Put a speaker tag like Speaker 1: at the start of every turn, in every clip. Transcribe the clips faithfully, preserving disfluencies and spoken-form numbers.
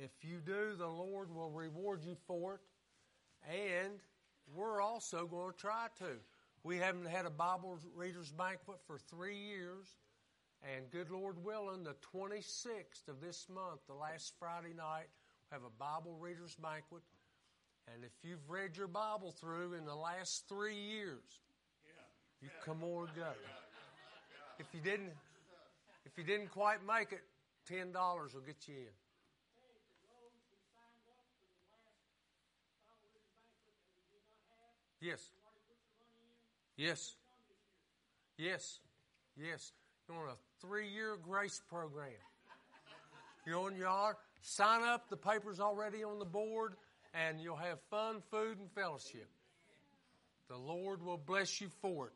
Speaker 1: If you do, the Lord will reward you for it. And we're also going to try to. We haven't had a Bible Readers Banquet for three years. And good Lord willing, the twenty-sixth of this month, the last Friday night, we have a Bible Readers Banquet. And if you've read your Bible through in the last three years, you come on and go. If you didn't, if you didn't quite make it, ten dollars will get you in. Yes. Yes. Yes. Yes. You're on a three-year grace program. You're on your sign up. The paper's already on the board, and you'll have fun, food, and fellowship. The Lord will bless you for it.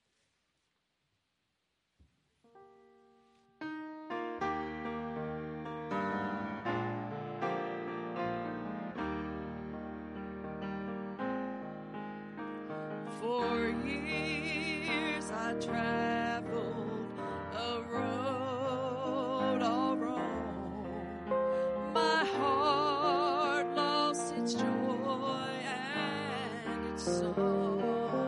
Speaker 2: For years I traveled a road all wrong. My heart lost its joy and its song.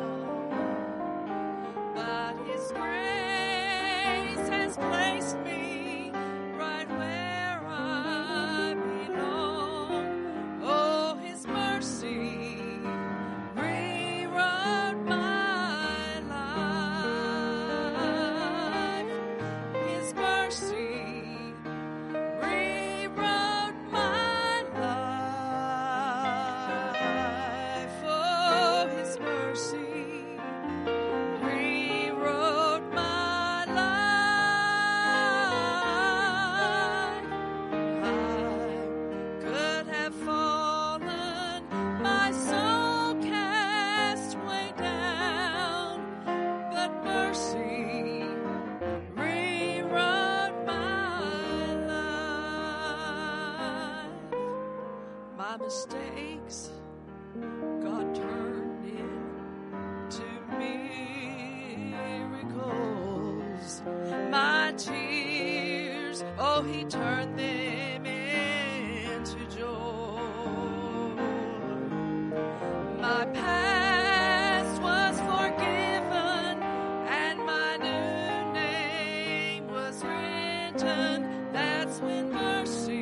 Speaker 2: But His grace has placed me right where I belong. Oh, His mercy mistakes God turned into miracles. My tears, oh, He turned them into joy. My past was forgiven and my new name was written. That's when mercy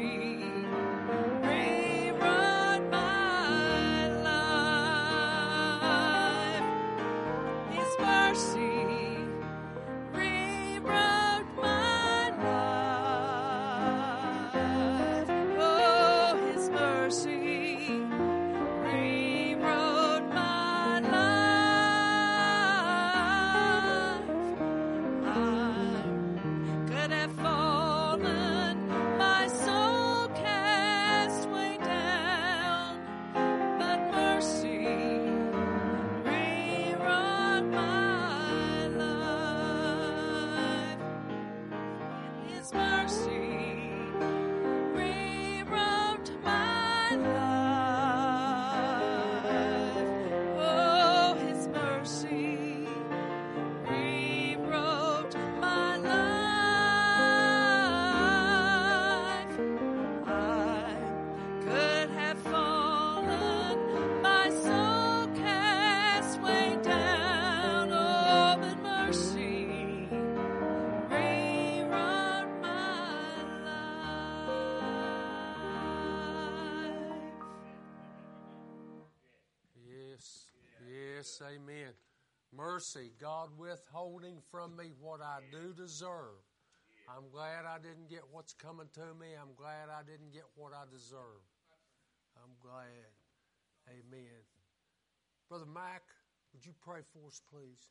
Speaker 1: Amen. Mercy, God withholding from me what I do deserve. I'm glad I didn't get what's coming to me. I'm glad I didn't get what I deserve. I'm glad. Amen. Brother Mac, would you pray for us, please?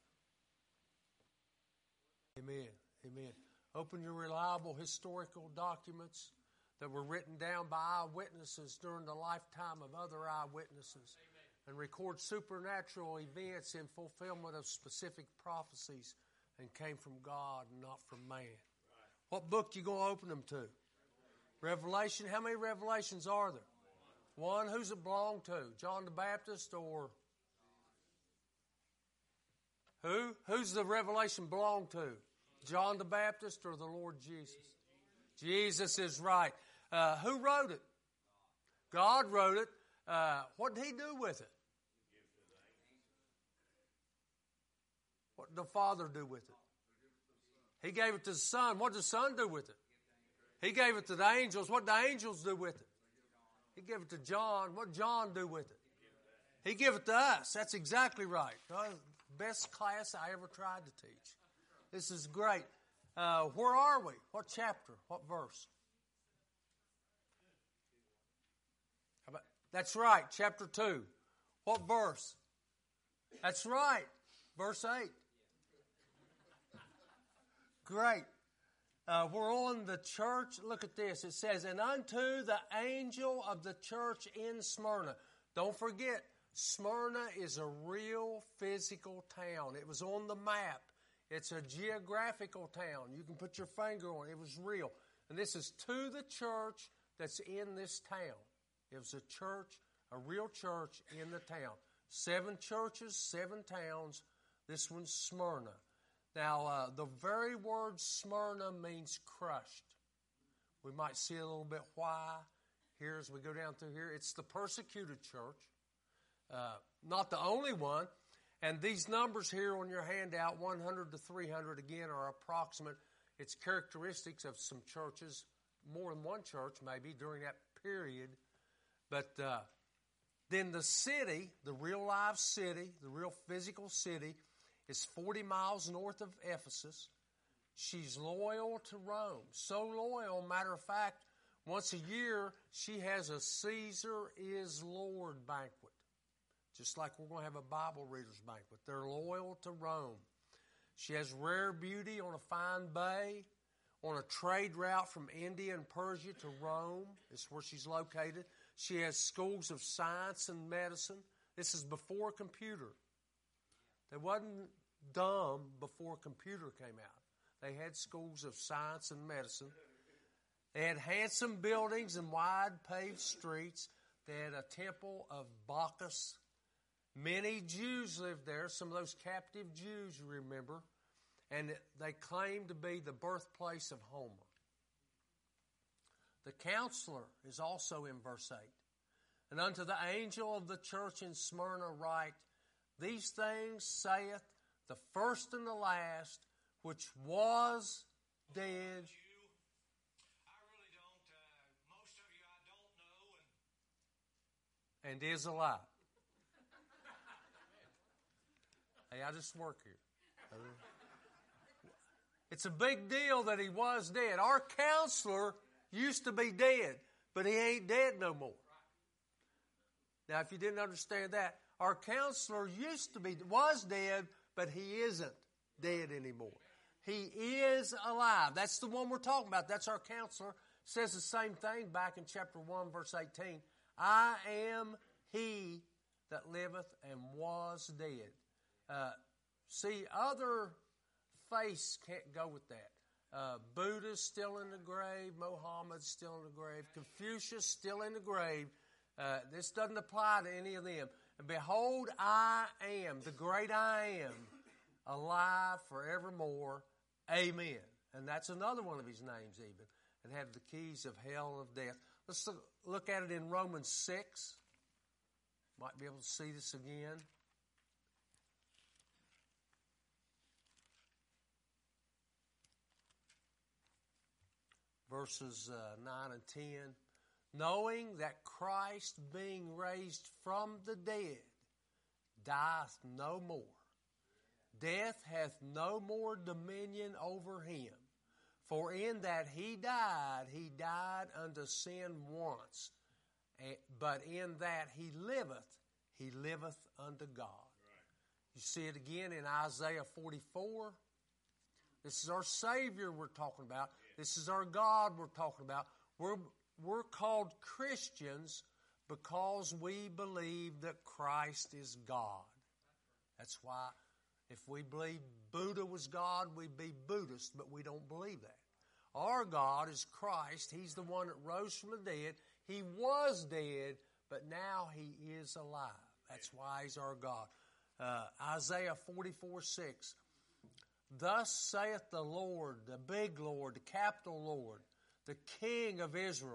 Speaker 1: Amen. Amen. Open your reliable historical documents that were written down by eyewitnesses during the lifetime of other eyewitnesses. And record supernatural events in fulfillment of specific prophecies and came from God and not from man. Right. What book you going to open them to? Revelation. How many revelations are there? One. Who's it belong to? John the Baptist or who? Who's the revelation belong to? John the Baptist or the Lord Jesus? Jesus is right. Uh, who wrote it? God wrote it. Uh, what did he do with it? What did the Father do with it? He gave it to the Son. What did the Son do with it? He gave it to the angels. What did the angels do with it? He gave it to John. What did John do with it? He gave it to us. That's exactly right. Best class I ever tried to teach. This is great. Uh, where are we? What chapter? What verse? How about, that's right, chapter two. What verse? That's right, verse eight. Great. Uh, we're on the church. Look at this. It says, and unto the angel of the church in Smyrna. Don't forget, Smyrna is a real physical town. It was on the map. It's a geographical town. You can put your finger on it. It was real. And this is to the church that's in this town. It was a church, a real church in the town. Seven churches, seven towns. This one's Smyrna. Now, uh, the very word Smyrna means crushed. We might see a little bit why here as we go down through here. It's the persecuted church. Uh, not the only one. And these numbers here on your handout, one hundred to three hundred, again, are approximate. It's characteristics of some churches, more than one church maybe during that period. But uh, then the city, the real live city, the real physical city, is forty miles north of Ephesus. She's loyal to Rome. So loyal, matter of fact, once a year she has a Caesar is Lord banquet. Just like we're going to have a Bible readers banquet. They're loyal to Rome. She has rare beauty on a fine bay, on a trade route from India and Persia to Rome. It's where she's located. She has schools of science and medicine. This is before computer. They wasn't dumb before computer came out. They had schools of science and medicine. They had handsome buildings and wide paved streets. They had a temple of Bacchus. Many Jews lived there, some of those captive Jews, you remember, and they claimed to be the birthplace of Homer. The counselor is also in verse eight. And unto the angel of the church in Smyrna write, these things saith the first and the last, which was dead.
Speaker 3: I really don't. Uh, most of you I don't know.
Speaker 1: And, and is alive. Hey, I just work here. It's a big deal that he was dead. Our counselor used to be dead, but he ain't dead no more. Now, if you didn't understand that, our counselor used to be, was dead, but he isn't dead anymore. He is alive. That's the one we're talking about. That's our counselor. Says the same thing back in chapter one, verse eighteen. I am he that liveth and was dead. Uh, see, other faiths can't go with that. Uh, Buddha's still in the grave. Mohammed's still in the grave. Confucius still in the grave. Uh, this doesn't apply to any of them. And behold, I am, the great I am, alive forevermore. Amen. And that's another one of his names even. And have the keys of hell and of death. Let's look, look at it in Romans six. Might be able to see this again. Verses uh, nine and ten. Knowing that Christ, being raised from the dead, dieth no more. Death hath no more dominion over him. For in that he died, he died unto sin once. But in that he liveth, he liveth unto God. You see it again in Isaiah forty-four. This is our Savior we're talking about. This is our God we're talking about. We're, we're called Christians because we believe that Christ is God. That's why if we believe Buddha was God, we'd be Buddhist, but we don't believe that. Our God is Christ. He's the one that rose from the dead. He was dead, but now he is alive. That's why he's our God. Uh, Isaiah forty-four six. Thus saith the Lord, the big Lord, the capital Lord, the King of Israel,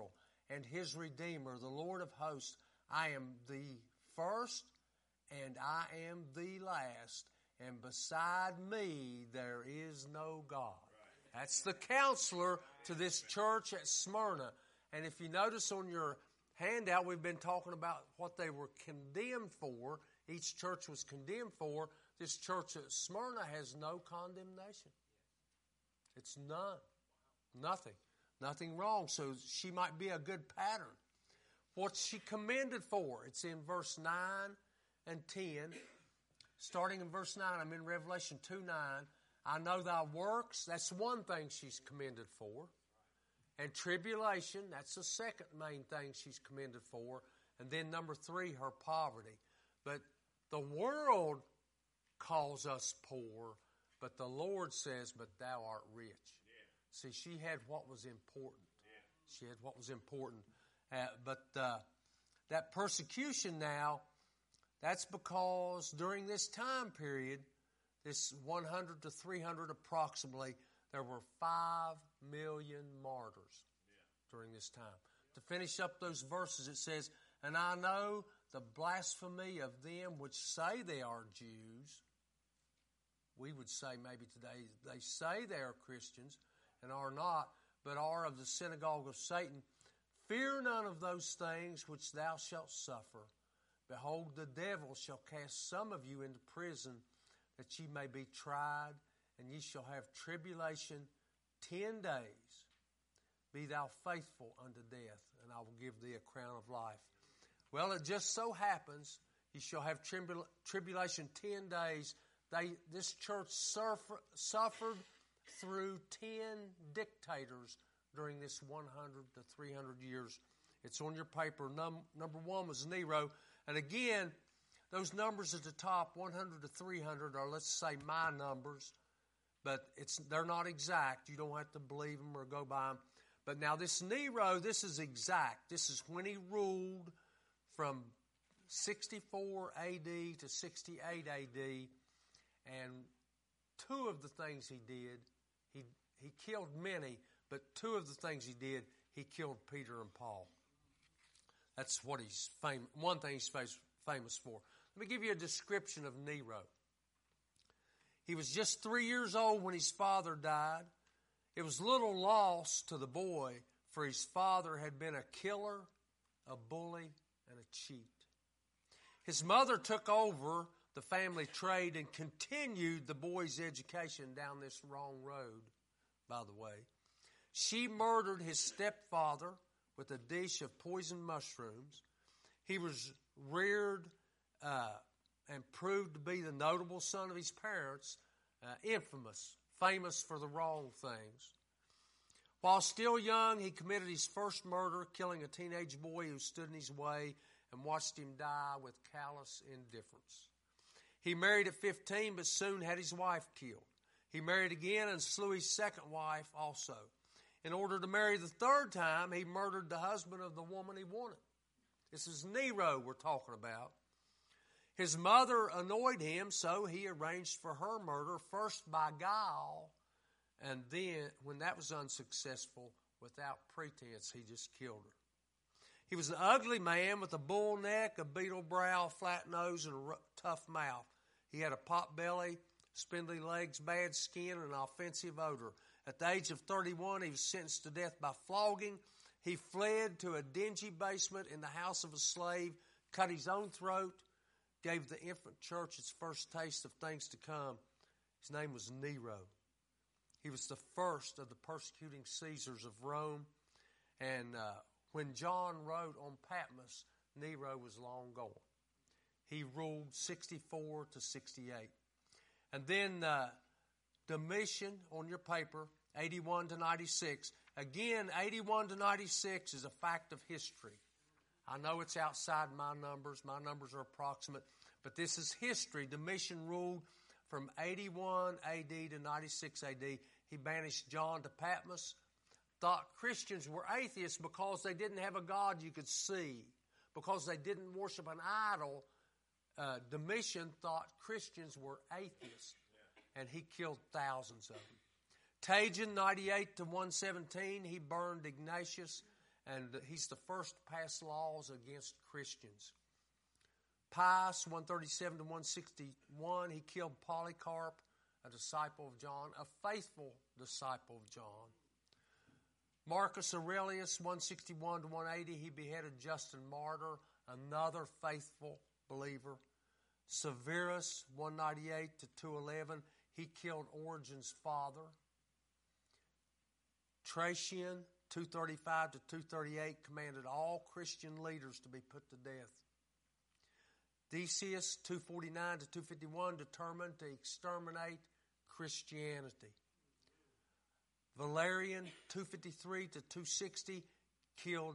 Speaker 1: and his Redeemer, the Lord of hosts. I am the first and I am the last, and beside me there is no God. That's the counselor to this church at Smyrna. And if you notice on your handout, we've been talking about what they were condemned for. Each church was condemned for. This church at Smyrna has no condemnation. It's none. Nothing. Nothing wrong. So she might be a good pattern. What's she commended for? It's in verse nine and ten. Starting in verse nine, I'm in Revelation two nine. I know thy works. That's one thing she's commended for. And tribulation, that's the second main thing she's commended for. And then number three, her poverty. But the world calls us poor, but the Lord says, but thou art rich. Yeah. See, she had what was important. Yeah. She had what was important. Uh, but uh, that persecution now, that's because during this time period, this one hundred to three hundred approximately, there were five million martyrs yeah. during this time. To finish up those verses, it says, and I know the blasphemy of them which say they are Jews. We would say maybe today, they say they are Christians and are not, but are of the synagogue of Satan. Fear none of those things which thou shalt suffer. Behold, the devil shall cast some of you into prison, that ye may be tried, and ye shall have tribulation ten days. Be thou faithful unto death, and I will give thee a crown of life. Well, it just so happens, ye shall have tribul- tribulation ten days. They, this church suffer, suffered through ten dictators during this one hundred to three hundred years. It's on your paper. Num, number one was Nero. And again, those numbers at the top, one hundred to three hundred, are, let's say, my numbers. But it's they're not exact. You don't have to believe them or go by them. But now this Nero, this is exact. This is when he ruled from sixty-four A D to sixty-eight A D. And two of the things he did, he he killed many, but two of the things he did, he killed Peter and Paul. That's what he's famous. One thing he's famous for. Let me give you a description of Nero. He was just three years old when his father died. It was little loss to the boy, for his father had been a killer, a bully, and a cheat. His mother took over the family trade and continued the boy's education down this wrong road, by the way. She murdered his stepfather with a dish of poisoned mushrooms. He was reared uh, and proved to be the notable son of his parents, uh, infamous, famous for the wrong things. While still young, he committed his first murder, killing a teenage boy who stood in his way and watched him die with callous indifference. He married at fifteen, but soon had his wife killed. He married again and slew his second wife also. In order to marry the third time, he murdered the husband of the woman he wanted. This is Nero we're talking about. His mother annoyed him, so he arranged for her murder, first by guile, and then, when that was unsuccessful, without pretense, he just killed her. He was an ugly man with a bull neck, a beetle brow, flat nose, and a tough mouth. He had a pot belly, spindly legs, bad skin, and an offensive odor. At the age of thirty-one, he was sentenced to death by flogging. He fled to a dingy basement in the house of a slave, cut his own throat, gave the infant church its first taste of things to come. His name was Nero. He was the first of the persecuting Caesars of Rome. And uh, when John wrote on Patmos, Nero was long gone. He ruled sixty-four to sixty-eight. And then uh, Domitian, on your paper, eighty-one to ninety-six. Again, eighty-one to ninety-six is a fact of history. I know it's outside my numbers. My numbers are approximate. But this is history. Domitian ruled from eighty-one A D to ninety-six A D. He banished John to Patmos. Thought Christians were atheists because they didn't have a God you could see. Because they didn't worship an idol. Uh, Domitian thought Christians were atheists. And he killed thousands of them. Trajan, ninety-eight to one seventeen, he burned Ignatius and he's the first to pass laws against Christians. Pius, one thirty-seven to one sixty-one, he killed Polycarp, a disciple of John, a faithful disciple of John. Marcus Aurelius, one sixty-one to one eighty, he beheaded Justin Martyr, another faithful believer. Severus, one ninety-eight to two eleven, he killed Origen's father. Trajan, two thirty-five to two thirty-eight, commanded all Christian leaders to be put to death. Decius, two forty-nine to two fifty-one, determined to exterminate Christianity. Valerian, two fifty-three to two sixty, killed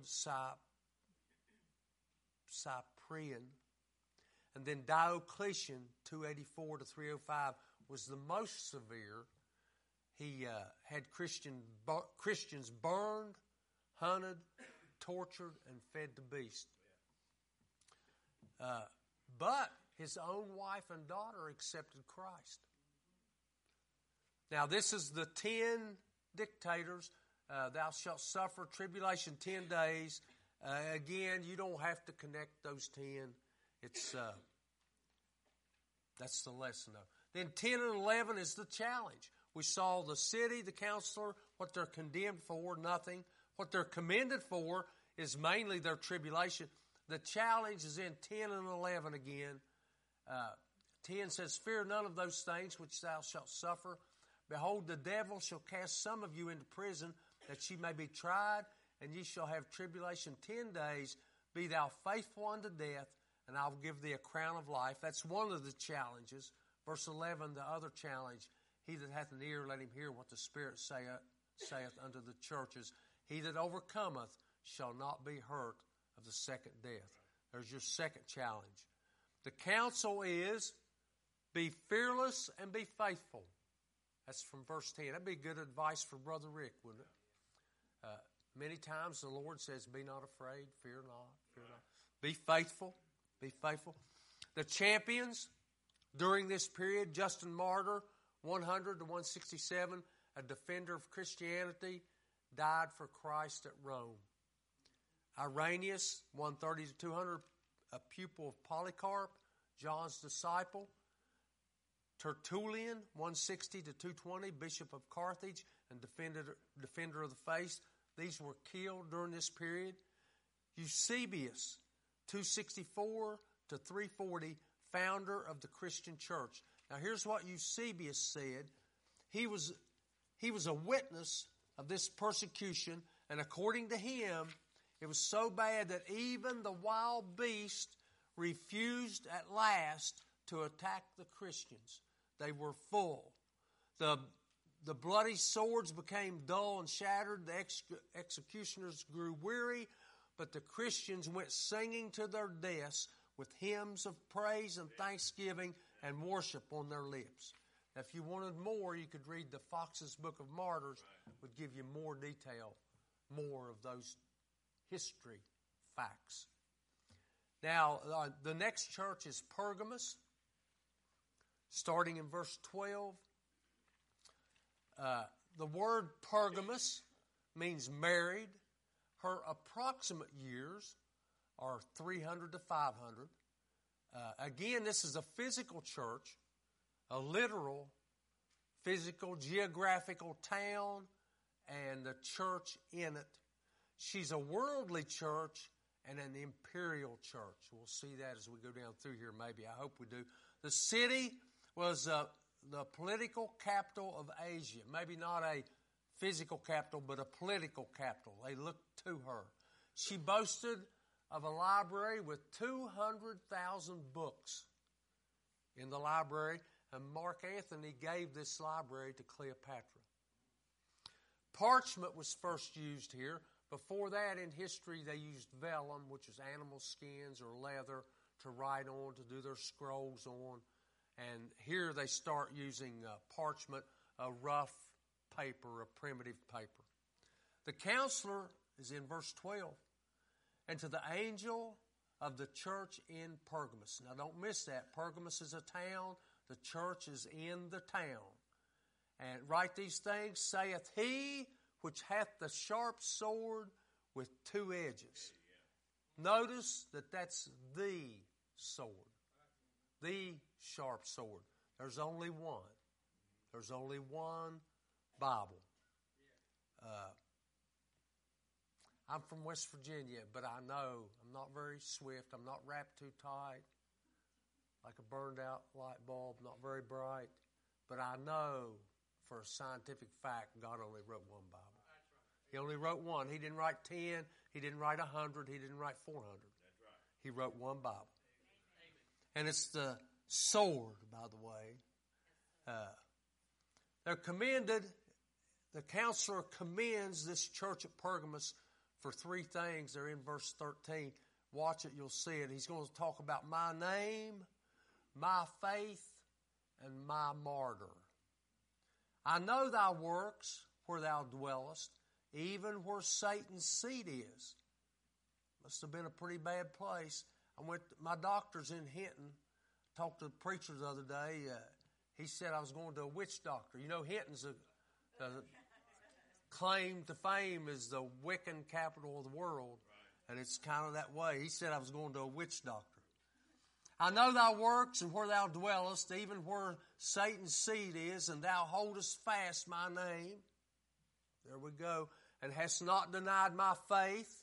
Speaker 1: Cyprian. And then Diocletian, two eighty-four to three oh five, was the most severe. He uh, had Christian, bu- Christians burned, hunted, tortured, and fed to beasts. Uh, but his own wife and daughter accepted Christ. Now, this is the ten dictators. Uh, thou shalt suffer tribulation ten days. Uh, again, you don't have to connect those ten. It's uh, that's the lesson, though. Then ten and eleven is the challenge. We saw the city, the counselor, what they're condemned for, nothing. What they're commended for is mainly their tribulation. The challenge is in ten and eleven again. Uh, ten says, fear none of those things which thou shalt suffer. Behold, the devil shall cast some of you into prison, that ye may be tried, and ye shall have tribulation ten days. Be thou faithful unto death, and I will give thee a crown of life. That's one of the challenges. Verse eleven, the other challenge, he that hath an ear, let him hear what the Spirit saith, saith unto the churches. He that overcometh shall not be hurt of the second death. There's your second challenge. The counsel is, be fearless and be faithful. That's from verse ten. That'd be good advice for Brother Rick, wouldn't it? Uh, many times the Lord says, be not afraid, fear not, fear not. Be faithful, be faithful. The champions during this period, Justin Martyr, one hundred to one sixty-seven, a defender of Christianity, died for Christ at Rome. Irenaeus, one thirty to two hundred, a pupil of Polycarp, John's disciple. Tertullian, one sixty to two twenty, bishop of Carthage and defender, defender of the faith. These were killed during this period. Eusebius, two sixty-four to three forty, founder of the Christian church. Now here's what Eusebius said. He was, he was a witness of this persecution, and according to him, it was so bad that even the wild beast refused at last to attack the Christians. They were full. The, the bloody swords became dull and shattered. The ex- executioners grew weary, but the Christians went singing to their deaths with hymns of praise and thanksgiving and worship on their lips. Now, if you wanted more, you could read the Fox's Book of Martyrs. It would give you more detail, more of those history facts. Now, uh, the next church is Pergamos, starting in verse twelve. Uh, the word Pergamos means married. Her approximate years are three hundred to five hundred. Uh, again, this is a physical church, a literal, physical, geographical town, and the church in it. She's a worldly church and an imperial church. We'll see that as we go down through here, maybe. I hope we do. The city was uh, the political capital of Asia. Maybe not a physical capital, but a political capital. They looked to her. She boasted of a library with two hundred thousand books in the library, and Mark Antony gave this library to Cleopatra. Parchment was first used here. Before that, in history, they used vellum, which is animal skins or leather, to write on, to do their scrolls on. And here they start using uh, parchment, a rough paper, a primitive paper. The counselor is in verse twelve. And to the angel of the church in Pergamos. Now don't miss that. Pergamos is a town. The church is in the town. And write these things, saith he which hath the sharp sword, with two edges. Notice that that's the sword, the sharp sword. There's only one. There's only one Bible. Uh, I'm from West Virginia, but I know I'm not very swift. I'm not wrapped too tight, like a burned out light bulb, not very bright. But I know for a scientific fact, God only wrote one Bible. He only wrote one. He didn't write ten. He didn't write a hundred. He didn't write four hundred. He wrote one Bible. And it's the sword, by the way. Uh, they're commended, the counselor commends this church at Pergamos for three things. They're in verse thirteen. Watch it, you'll see it. He's going to talk about my name, my faith, and my martyr. I know thy works, where thou dwellest, even where Satan's seat is. Must have been a pretty bad place. I went, my doctor's in Hinton. Talked to the preacher the other day. Uh, he said I was going to a witch doctor. You know, Hinton's a, a claim to fame as the Wiccan capital of the world. And it's kind of that way. He said I was going to a witch doctor. I know thy works and where thou dwellest, even where Satan's seat is, and thou holdest fast my name. There we go. And hast not denied my faith,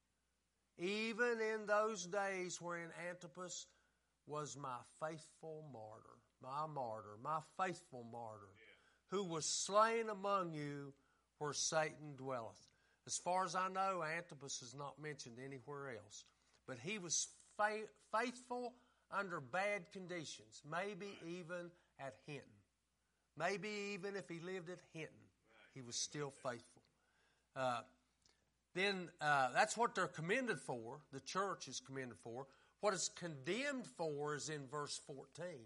Speaker 1: even in those days wherein Antipas was my faithful martyr, my martyr, my faithful martyr, who was slain among you where Satan dwelleth. As far as I know, Antipas is not mentioned anywhere else. But he was fa- faithful under bad conditions, maybe even at Hinton. Maybe even if he lived at Hinton, he was still faithful. Uh, then uh, that's what they're commended for. The church is commended for. What is condemned for is in verse fourteen.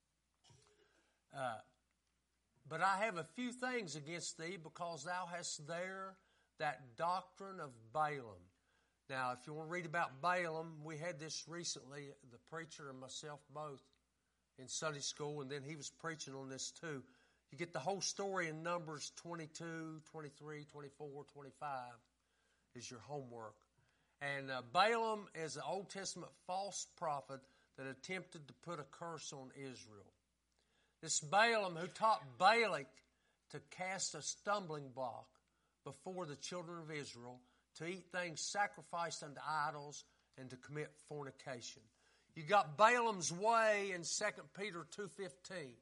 Speaker 1: Uh, but I have a few things against thee, because thou hast there that doctrine of Balaam. Now, if you want to read about Balaam, we had this recently, the preacher and myself both, in Sunday school, and then he was preaching on this too. You get the whole story in Numbers twenty-two, twenty-three, twenty-four, twenty-five is your homework. And uh, Balaam is an Old Testament false prophet that attempted to put a curse on Israel. This Balaam who taught Balak to cast a stumbling block before the children of Israel, to eat things sacrificed unto idols, and to commit fornication. You got Balaam's way in Second Peter two fifteen.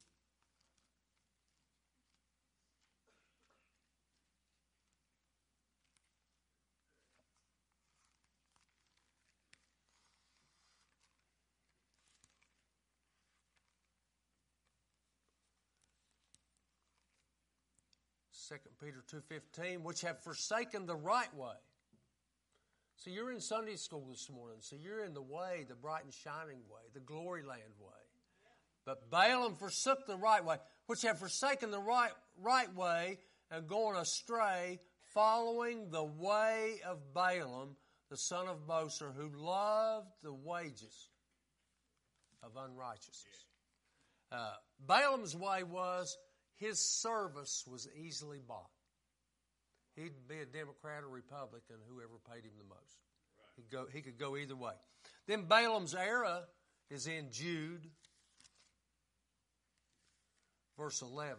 Speaker 1: Second Peter two fifteen, which have forsaken the right way. So you're in Sunday school this morning. So you're in the way, the bright and shining way, the glory land way. But Balaam forsook the right way, which have forsaken the right, right way and gone astray, following the way of Balaam, the son of Bosor, who loved the wages of unrighteousness. Uh, Balaam's way was, his service was easily bought. He'd be a Democrat or Republican, whoever paid him the most. He'd go, he could go either way. Then Balaam's era is in Jude, verse eleven.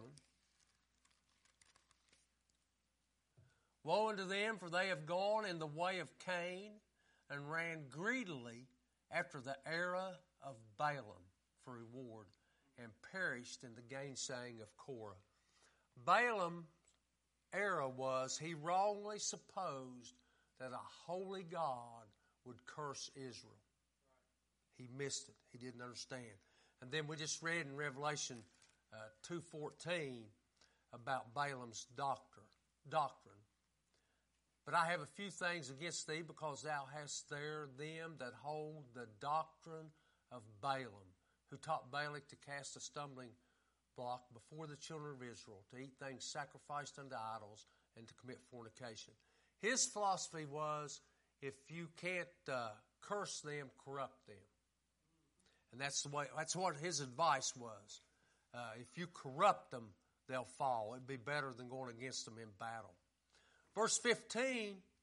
Speaker 1: Woe unto them, for they have gone in the way of Cain, and ran greedily after the era of Balaam for reward, and perished in the gainsaying of Korah. Balaam's era was, he wrongly supposed that a holy God would curse Israel. He missed it. He didn't understand. And then we just read in Revelation uh, two fourteen about Balaam's doctor, doctrine. But I have a few things against thee, because thou hast there them that hold the doctrine of Balaam, who taught Balak to cast a stumbling block before the children of Israel, to eat things sacrificed unto idols, and to commit fornication. His philosophy was, if you can't uh, curse them, corrupt them. And that's the way. That's what his advice was. Uh, if you corrupt them, they'll fall. It'd be better than going against them in battle. Verse fifteen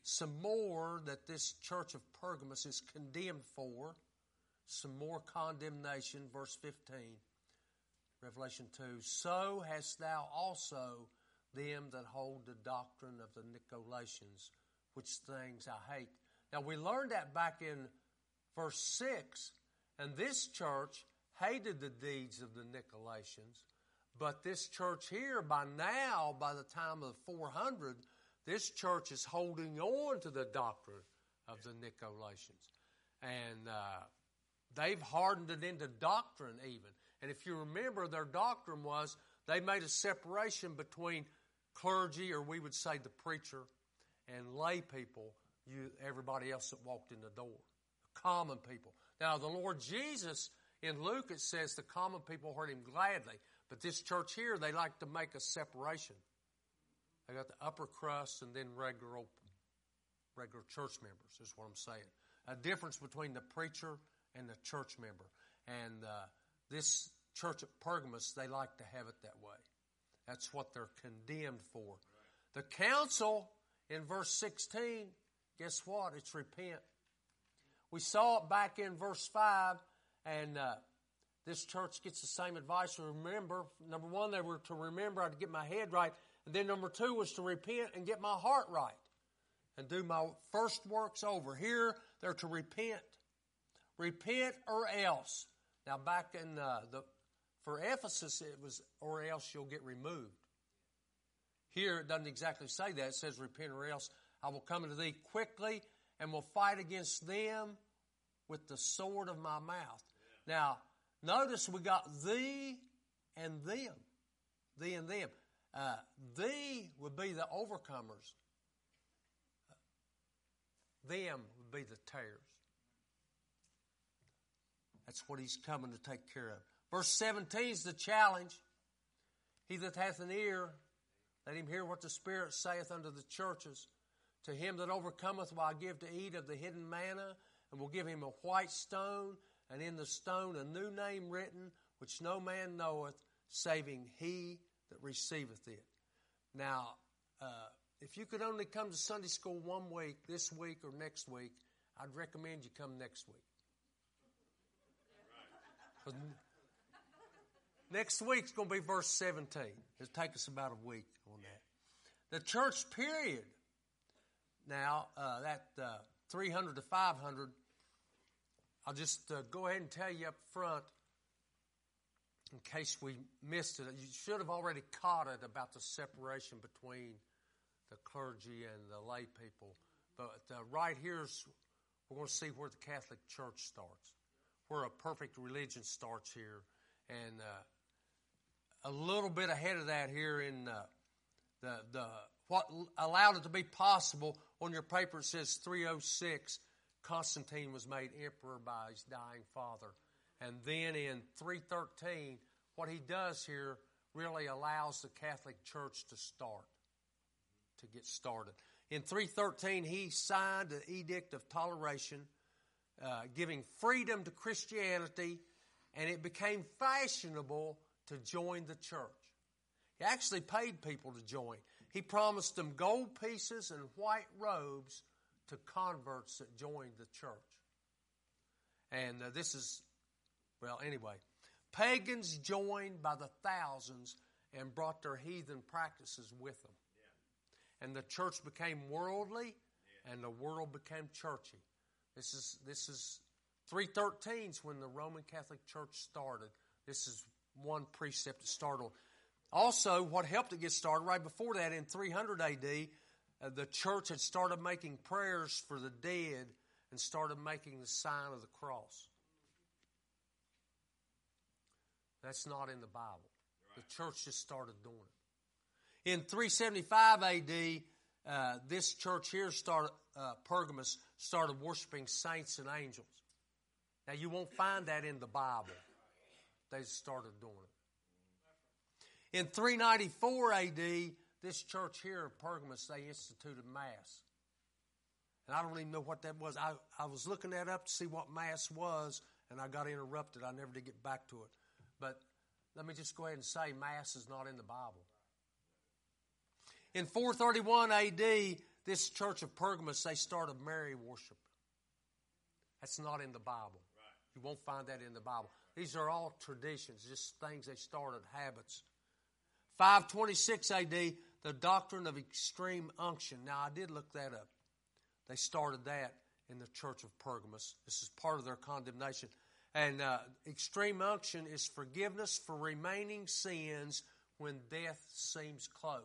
Speaker 1: some more that this church of Pergamos is condemned for. Some more condemnation, verse fifteen, Revelation two. So hast thou also them that hold the doctrine of the Nicolaitans, which things I hate. Now we learned that back in verse six, and this church hated the deeds of the Nicolaitans, but this church here, by now, by the time of four hundred, this church is holding on to the doctrine of the Nicolaitans. And uh, they've hardened it into doctrine even. And if you remember, their doctrine was they made a separation between clergy, or we would say the preacher, and lay people, you, everybody else that walked in the door, common people. Now, the Lord Jesus, in Luke, it says the common people heard him gladly. But this church here, they like to make a separation. They got the upper crust and then regular open, regular church members, is what I'm saying. A difference between the preacher and the church member. And uh, this church at Pergamos, they like to have it that way. That's what they're condemned for. The council, in verse sixteen, guess what? It's repent. We saw it back in verse five, and uh, this church gets the same advice. Remember, number one, they were to remember I had to get my head right. And then number two was to repent and get my heart right and do my first works over. Here, they're to repent. Repent or else. Now, back in uh, the for Ephesus, it was or else you'll get removed. Here, it doesn't exactly say that. It says repent or else I will come unto thee quickly and will fight against them with the sword of my mouth. Yeah. Now, notice we got thee and them. Thee and them. Uh, thee would be the overcomers. Them would be the tares. That's what he's coming to take care of. Verse seventeen is the challenge. He that hath an ear, let him hear what the Spirit saith unto the churches. To him that overcometh will I give to eat of the hidden manna, and will give him a white stone, and in the stone a new name written, which no man knoweth, saving he that receiveth it. Now, uh, if you could only come to Sunday school one week, this week or next week, I'd recommend you come next week. Next week's going to be verse seventeen. It'll take us about a week on that. The church period. Now, uh, that uh, three hundred to five hundred, I'll just uh, go ahead and tell you up front, in case we missed it. You should have already caught it about the separation between the clergy and the lay people. But uh, right here's, we're going to see where the Catholic Church starts, where a perfect religion starts here. And uh, a little bit ahead of that here in uh, the the what allowed it to be possible, on your paper it says three oh six, Constantine was made emperor by his dying father. And then in three thirteen, what he does here really allows the Catholic Church to start, to get started. In three thirteen, he signed an edict of toleration, uh, giving freedom to Christianity, and it became fashionable to join the church. He actually paid people to join. He promised them gold pieces and white robes to converts that joined the church. And uh, this is, well, anyway, pagans joined by the thousands and brought their heathen practices with them. Yeah. And the church became worldly, yeah. and the world became churchy. This is this is three thirteen is when the Roman Catholic Church started. This is one precept that started. Also, what helped it get started, right before that, in three hundred A D, uh, the church had started making prayers for the dead and started making the sign of the cross. That's not in the Bible. The church just started doing it. In three seventy-five A D, uh, this church here, started, uh, Pergamos, started worshiping saints and angels. Now, you won't find that in the Bible. They started doing it. In three ninety-four A D, this church here in Pergamos, they instituted Mass. And I don't even know what that was. I, I was looking that up to see what Mass was, and I got interrupted. I never did get back to it. But let me just go ahead and say Mass is not in the Bible. In four thirty-one A D, this church of Pergamos, they started Mary worship. That's not in the Bible. You won't find that in the Bible. These are all traditions, just things they started, habits. five twenty-six A D, the doctrine of extreme unction. Now, I did look that up. They started that in the church of Pergamos. This is part of their condemnation. And uh, extreme unction is forgiveness for remaining sins when death seems close.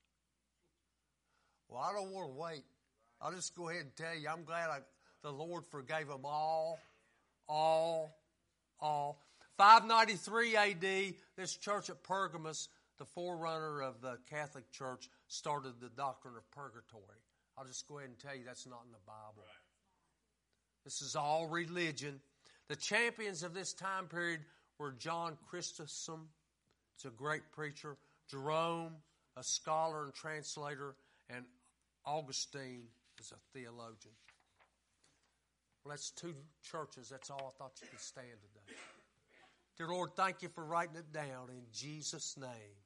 Speaker 1: Well, I don't want to wait. I'll just go ahead and tell you, I'm glad I, the Lord forgave them all, all, all. five ninety-three A D, this church at Pergamos, the forerunner of the Catholic Church, started the doctrine of purgatory. I'll just go ahead and tell you that's not in the Bible. This is all religion. The champions of this time period were John Chrysostom, it's a great preacher, Jerome, a scholar and translator, and Augustine is a theologian. Well, that's two churches. That's all I thought you could stand today. Dear Lord, thank you for writing it down in Jesus' name.